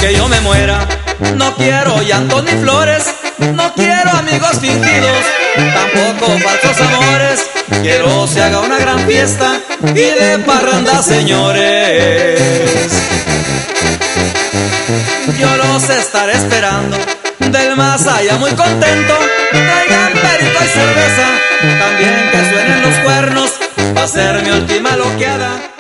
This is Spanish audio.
que yo me muera. No quiero llantos ni flores, no quiero amigos fingidos, tampoco falsos amores. Quiero se haga una gran fiesta y de parranda, señores. Yo los estaré esperando del más allá muy contento. Traigan perico y cerveza, también que suenen los cuernos, va a ser mi última loqueada.